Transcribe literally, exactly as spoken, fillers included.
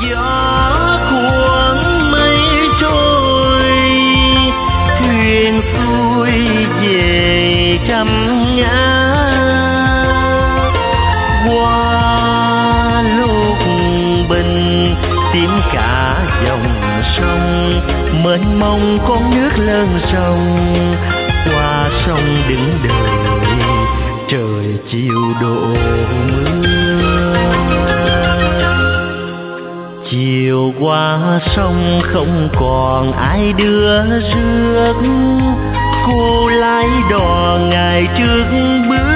gió cuốn mây trôi, thuyền xuôi về trăm ngã. Qua lúc bình tím cả dòng sông, mênh mông con nước lớn sông. Qua sông đứng đợi trời chiều đổ mưa. Chiều qua sông không còn ai đưa rước, cô lái đò ngày trước bước